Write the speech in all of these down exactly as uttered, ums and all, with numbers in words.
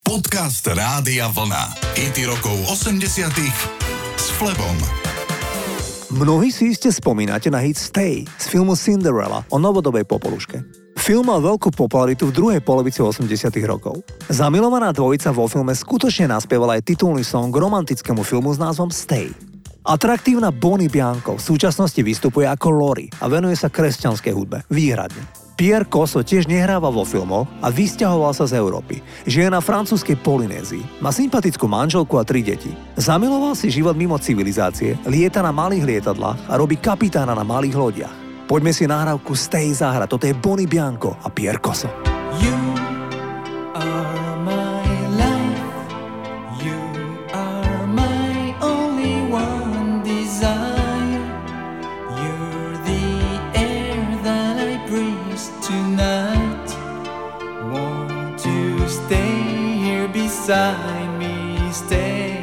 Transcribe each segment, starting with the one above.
Podcast Rádia Vlna. Hity rokov osemdesiatych s Flebom. Mnohí si iste spomínate na hit Stay z filmu Cinderella o novodobej popoluške. Film mal veľkú popularitu v druhej polovici osemdesiatych rokov. Zamilovaná dvojica vo filme skutočne naspievala aj titulný song k romantickému filmu s názvom Stay. Atraktívna Bonnie Bianco v súčasnosti vystupuje ako Lori a venuje sa kresťanskej hudbe, výhradne. Pierre Cosso tiež nehráva vo filmoch a vysťahoval sa z Európy. Žije na francúzskej Polynézii. Má sympatickú manželku a tri deti. Zamiloval si život mimo civilizácie, lieta na malých lietadlách a robí kapitána na malých lodiach. Poďme si nahrávku Stay zahrať. Toto je Bonnie Bianco a Pierre Cosso. You are my life. You are my only one desire. You're the air that I breathe tonight. Want to stay here beside me, stay.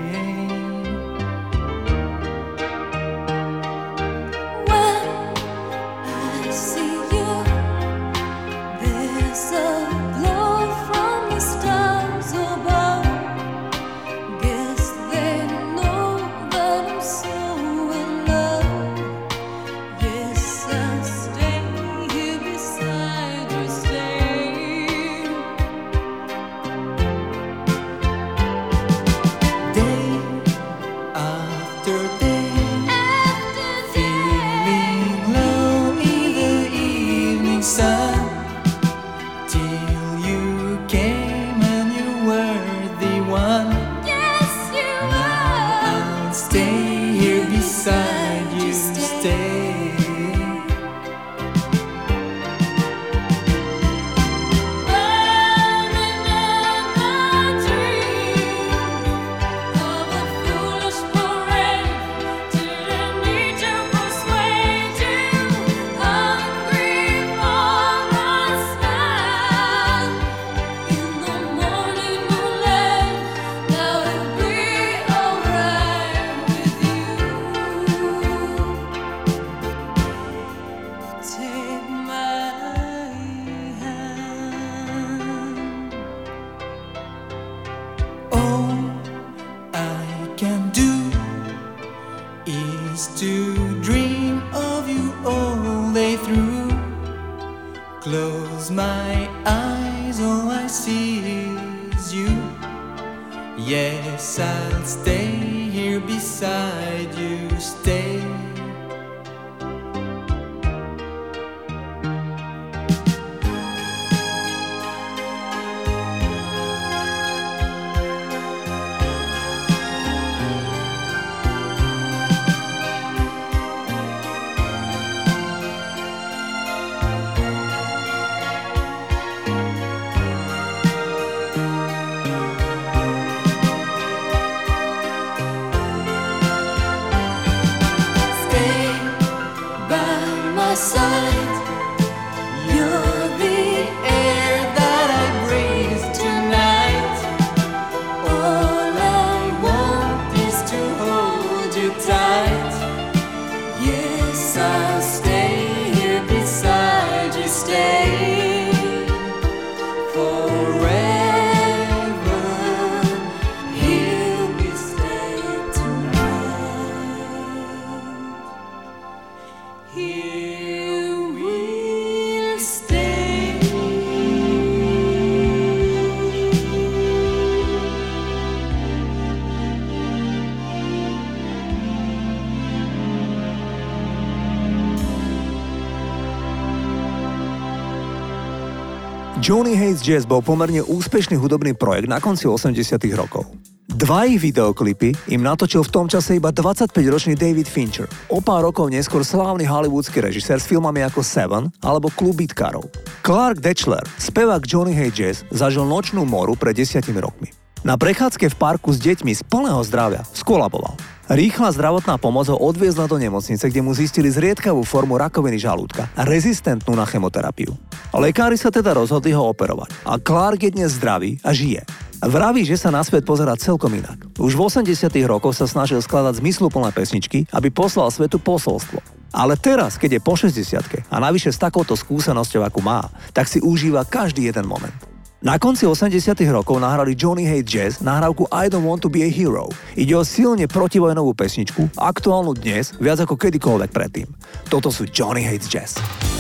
When I see you, there's a glow from the stars above. Guess they know that I'm so in love. Yes, I'll stay here beside you, stay. Day after day, After feeling low in the evening sun, till you came and you were the one. yes, you are. I'll stay here beside you, stay. Burning in my dreams of a foolish parade, didn't need to persuade you. Hungry for a smile in the morning moonlight. Now it'll be alright with you. Take my hand. All I can do is to dream of you all day through. Close my eyes, all I see is you. Yes, I'll stay here beside you, stay. Stay by my side. You're the air that I breathe tonight. All I want is to hold you tight. Yes, I'll stay here beside you, stay forever. Here we stay tonight. Here we'll stay. Johnny Hates Jazz bol pomerne úspešný hudobný projekt na konci osemdesiatych rokov. Dva ich videoklipy im natočil v tom čase iba dvadsaťpäťročný David Fincher. O pár rokov neskôr slávny hollywoodský režisér s filmami ako Seven alebo Klub bitkárov. Clark Dechler, spevák Johnny Hates Jazz, zažil nočnú moru pred desiatimi rokmi. Na prechádzke v parku s deťmi z plného zdravia skolaboval. Rýchla zdravotná pomoc ho odviezla do nemocnice, kde mu zistili zriedkavú formu rakoviny žalúdka a rezistentnú na chemoterapiu. Lekári sa teda rozhodli ho operovať a Clark je dnes zdravý a žije. Vraví, že sa na svet pozerá celkom inak. Už v osemdesiatych rokoch sa snažil skladať zmysluplné pesničky, aby poslal svetu posolstvo. Ale teraz, keď je po šesťdesiatke a navyše s takouto skúsenosťou, akú má, tak si užíva každý jeden moment. Na konci osemdesiatych rokov nahrali Johnny Hates Jazz nahrávku I Don't Want to Be a Hero. Ide o silne protivojnovú pesničku, aktuálnu dnes viac ako kedykoľvek predtým. Toto sú Johnny Hates Jazz.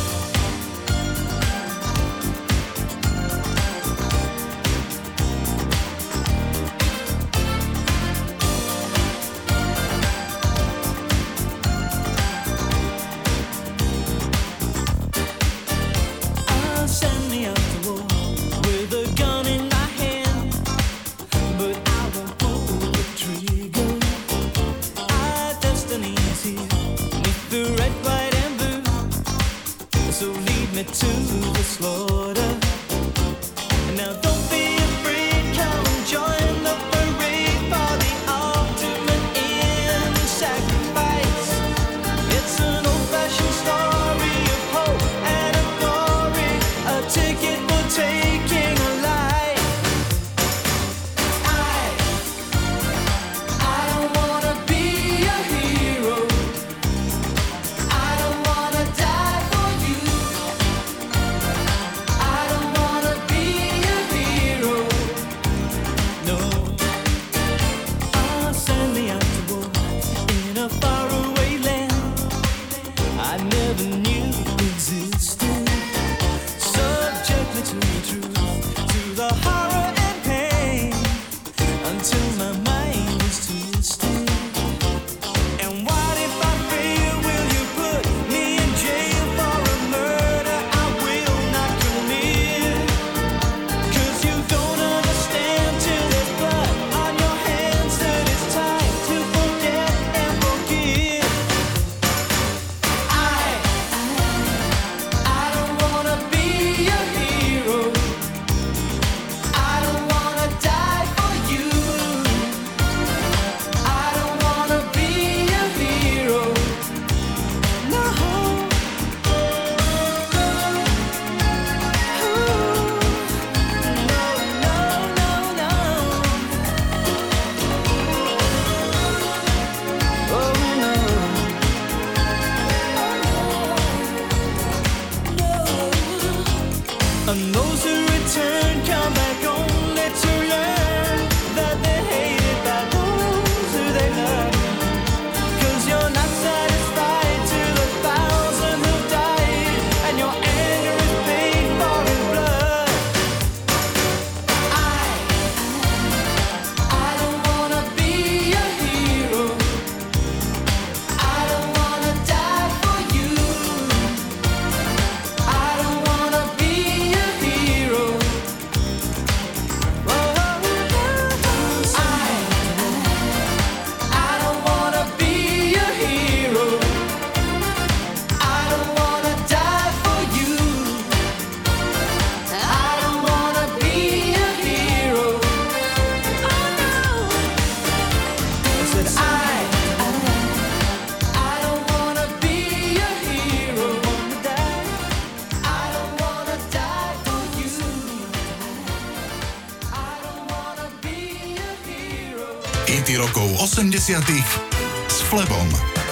Hity rokov osemdesiatych s Flebom.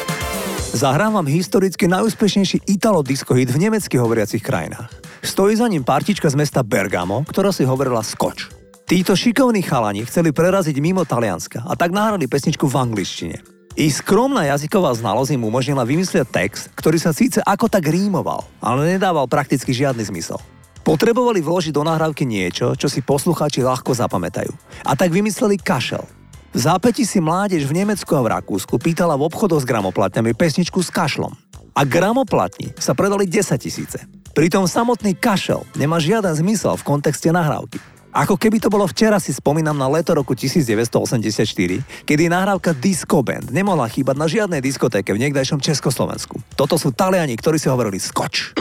Zahrám vám historicky najúspešnejší italo-disco hit v nemecky hovoriacich krajinách. Stojí za ním partička z mesta Bergamo, ktorá si hovorila Scotch. Títo šikovní chalani chceli preraziť mimo Talianska a tak nahrali pesničku v angličtine. Ich skromná jazyková znalosť im umožnila vymyslieť text, ktorý sa síce ako tak rímoval, ale nedával prakticky žiadny zmysel. Potrebovali vložiť do nahrávky niečo, čo si poslucháči ľahko zapamätajú. A tak vymysleli kašel. V zápäti si mládež v Nemecku a v Rakúsku pýtala v obchodoch s gramoplatňami pesničku s kašlom. A gramoplatní sa predali desaťtisíce. Pritom samotný kašel nemá žiaden zmysel v kontexte nahrávky. Ako keby to bolo včera, si spomínam na leto roku devätnásťstoosemdesiatštyri, kedy nahrávka Disco Band nemohla chýbať na žiadnej diskotéke v niekdajšom Československu. Toto sú Taliani, ktorí si hovorili Scotch.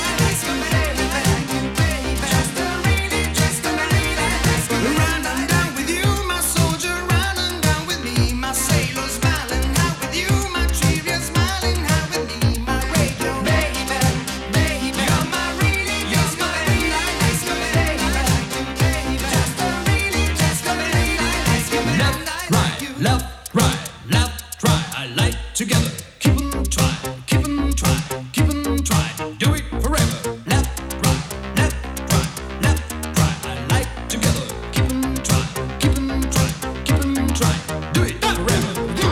Run, run, down. together. Keep on trying, keep on trying, keep on trying. Do it forever. Left, right, left, right, left, right. I like together. Keep on trying, keep on trying, keep on trying. Do it forever.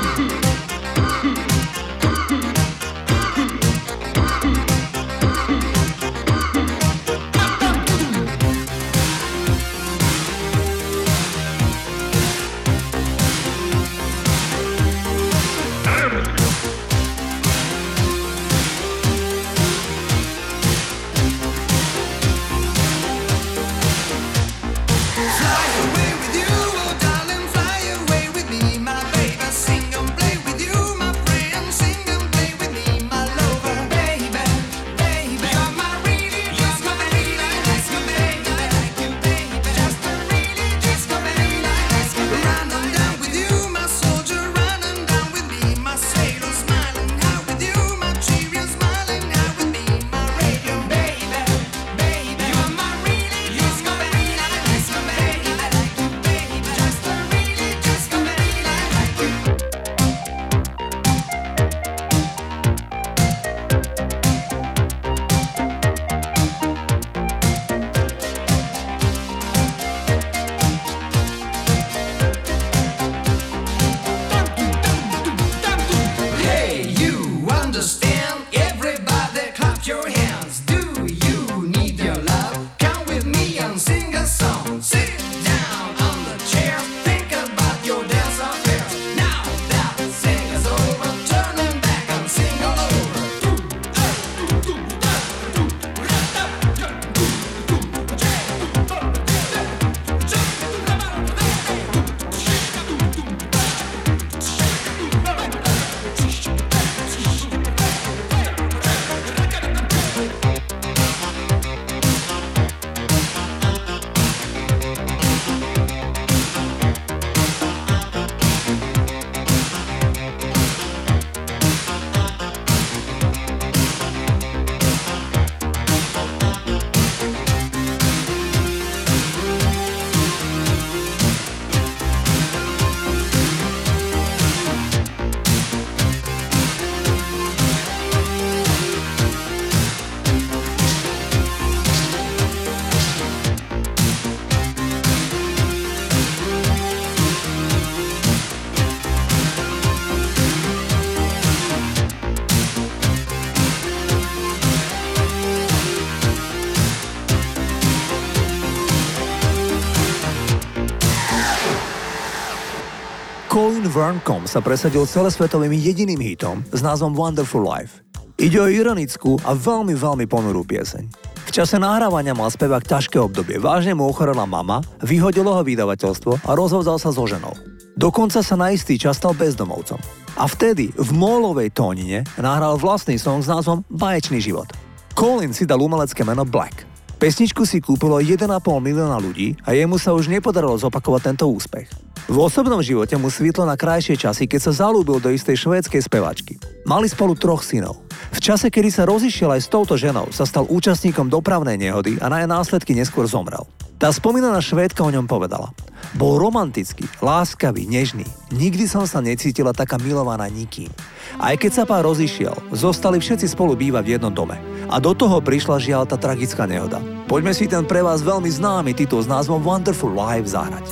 Colin Verncombe sa presadil celosvetovým jediným hitom s názvom Wonderful Life. Ide o ironickú a veľmi, veľmi ponurú pieseň. V čase nahrávania mal spevák ťažké obdobie, vážne mu ochorela mama, vyhodilo ho vydavateľstvo a rozhodol sa so ženou. Dokonca sa na istý čas stal bezdomovcom. A vtedy v mólovej tónine nahral vlastný song s názvom Báječný život. Colin si dal umelecké meno Black. Pesničku si kúpilo jeden a pol milióna ľudí a jemu sa už nepodarilo zopakovať tento úspech. V osobnom živote mu svítlo na krajšie časy, keď sa zalúbil do istej švédskej spevačky. Mali spolu troch synov. V čase, kedy sa rozišiel aj s touto ženou, sa stal účastníkom dopravnej nehody a na jej následky neskôr zomrel. Tá spomínaná Švédka o ňom povedala: bol romantický, láskavý, nežný. Nikdy som sa necítila taká milovaná nikým. Aj keď sa pár rozišiel, zostali všetci spolu bývať v jednom dome. A do toho prišla žiaľ tá tragická nehoda. Poďme si ten pre vás veľmi známy titul s názvom Wonderful Life zahrať.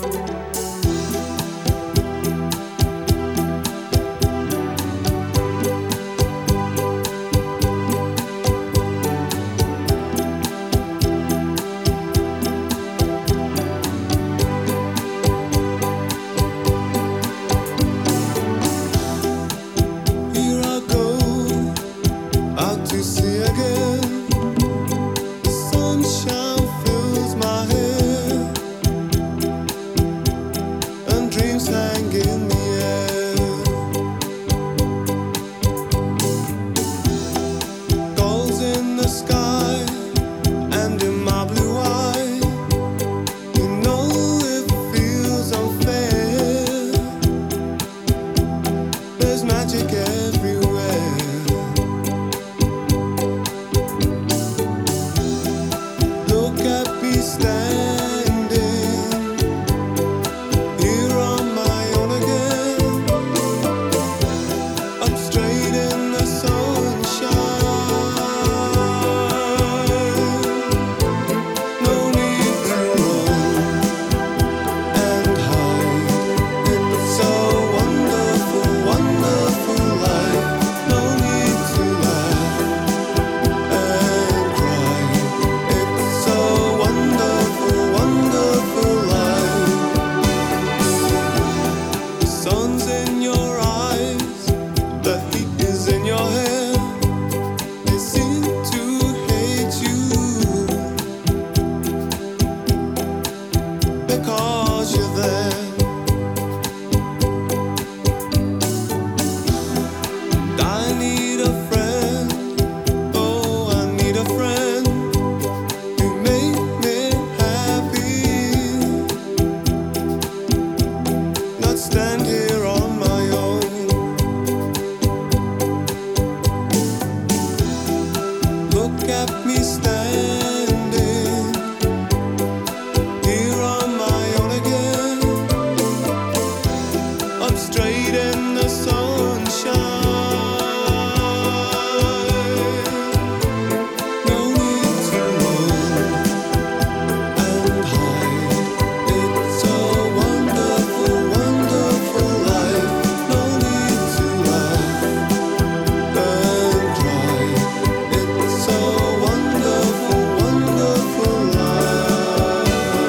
Sunshine fills my head. left me standing here on my own again, up straight in the sunshine. No need to run and hide. It's a wonderful, wonderful life. No need to laugh and cry. It's a wonderful, wonderful life.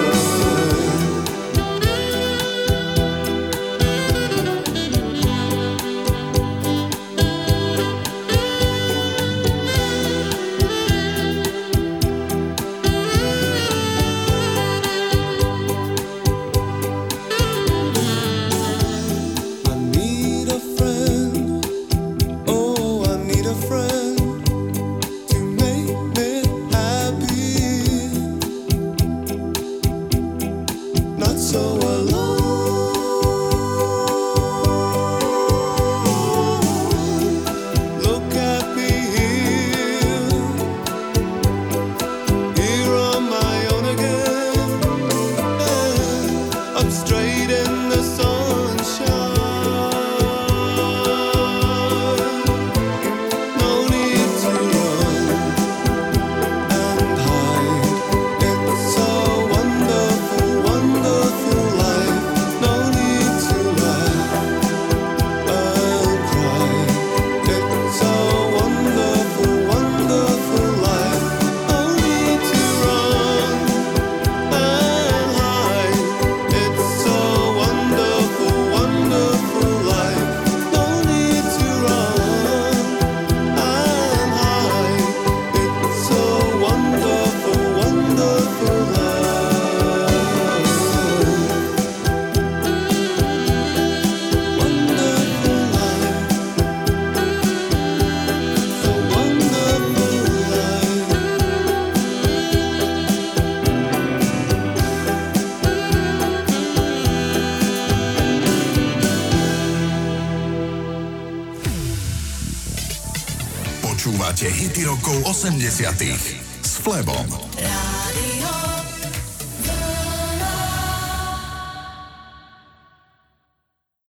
I need a friend, oh, I need a friend to make me happy, not so alone. Look at me here, here on my own again, up straight in the sunshine. No need to run and hide. It's a wonderful, wonderful life. No need to laugh and cry. It's a wonderful, wonderful life. No need to run and hide. It's a wonderful, wonderful life. No need to run and hide. It's a wonderful, wonderful life. Wonderful life. It's a wonderful life. Počúvate hity rokov osemdesiatych s Flebom.